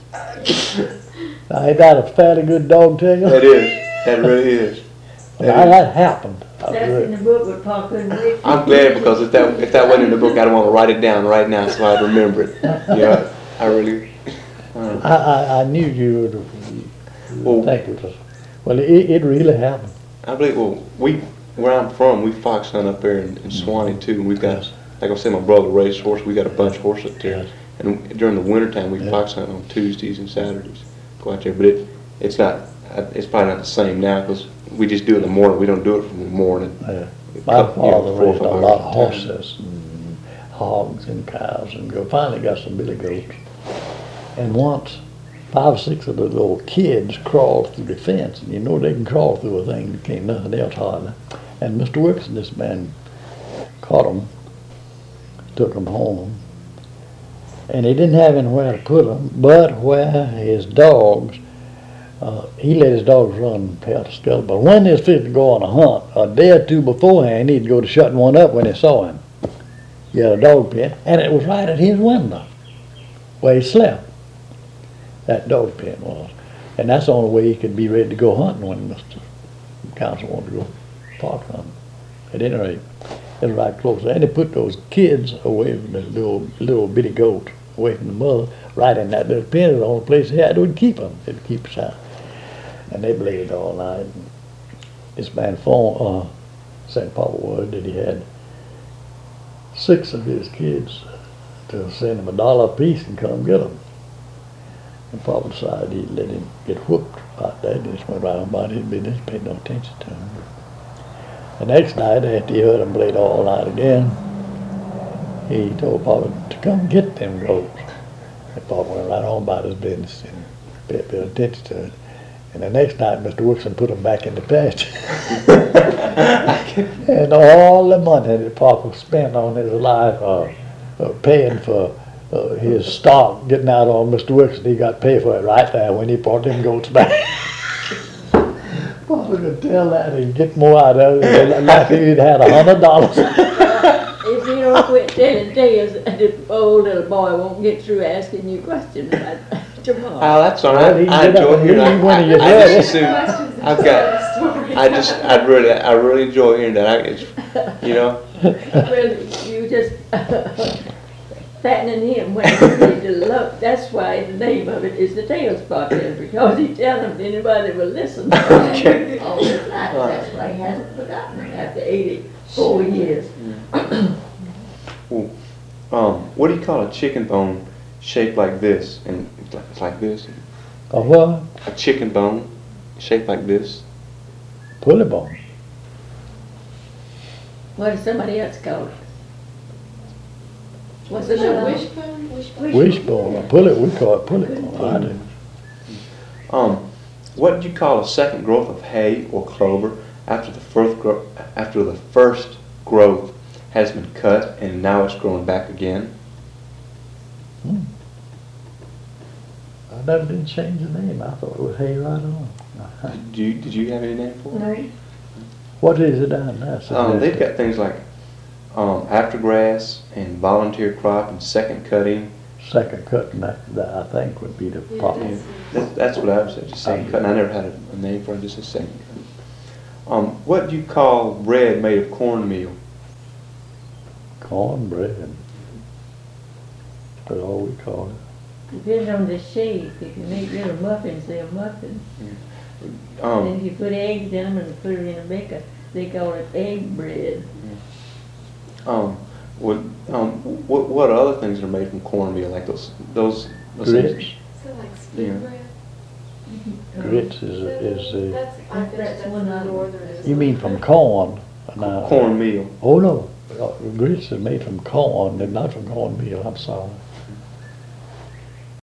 Now, ain't that a fairly good dog tail? That is. That really is. Now, that happened. That's in the book with Pa couldn't wait. I'm glad because if that wasn't in the book, I'd want to write it down right now so I'd remember it. Yeah, I really. I knew you would think it was. Well, it really happened. I believe. Well, where I'm from, we fox hunt up there in Swanee too. And we've got, like I said, my brother raised horse. We got a bunch of horses up there. Yes. And during the wintertime, we fox hunt on Tuesdays and Saturdays. Go out there, but it's not. It's probably not the same now because we just do it in the morning. We don't do it from the morning. Yeah. My father raised a lot of horses and hogs and cows and finally got some billy goats. And once 5 or 6 of the little kids crawled through the fence, and you know they can crawl through a thing that can't nothing else hardly. And Mr. Wilson, this man, caught them, took them home, and he didn't have anywhere to put them but where his dogs. He let his dogs run tail to scuttle, but when they was fit to go on a hunt, a day or two beforehand, he'd go to shutting one up when he saw him. He had a dog pen, and it was right at his window where he slept. That dog pen was. And that's the only way he could be ready to go hunting when Mr. Council wanted to go fox hunting. At any rate, it was right close. And they put those kids away from the little bitty goats, away from the mother, right in that little pen. The only place they had would keep them. They'd keep us out. And they played all night. This man said Papa was that he had 6 of his kids to send him $1 apiece and come get them. And Papa decided he'd let him get whooped about that. He just went right on about his business, paid no attention to him. The next night, after he heard him played all night again, he told Papa to come get them goats. And Papa went right on about his business and paid no attention to it. And the next night, Mr. Wilson put them back in the pasture. And all the money that Papa spent on his life paying for his stock getting out on Mr. Wilson, he got paid for it right there when he brought them goats back. Papa could tell that and get more out of it like he'd had $100. If you don't quit telling tales, the old little boy won't get through asking you questions about tomorrow. Oh, that's all right. I enjoy hearing that. I really enjoy hearing that. Well, you just fattening him when he need to look. That's why the name of it is the Tales Podcast, because he tells them anybody will listen. Okay. All the time. That's why he hasn't forgotten after 84 years. What do you call a chicken bone shaped like this? And it's like this. A what? A chicken bone shaped like this. Pulley bone. What does somebody else call it? What's Is it a another? wishbone? Wishbone. A pulley, we call it pulley bone. I do. What do you call a second growth of hay or clover after the first growth has been cut and now it's growing back again? I never did change the name. I thought it was hay right on. Did you have any name for it? No. What is it down there? They've got things like aftergrass and volunteer crop and second cutting. Second cutting, that I think would be the problem. That's what I would say, just second cutting. I never had a name for it, just a second cutting. What do you call bread made of cornmeal? Cornbread. That's all we call it. Depends on the shape. If you make little muffins, they're muffins. And if you put eggs in them and put it in a baker, they call it egg bread. What other things are made from cornmeal, like those Grits. So like split bread? Grits is That's one of them. northern. you mean from corn? Now, cornmeal? oh no, grits is made from corn, they're not from cornmeal, I'm sorry.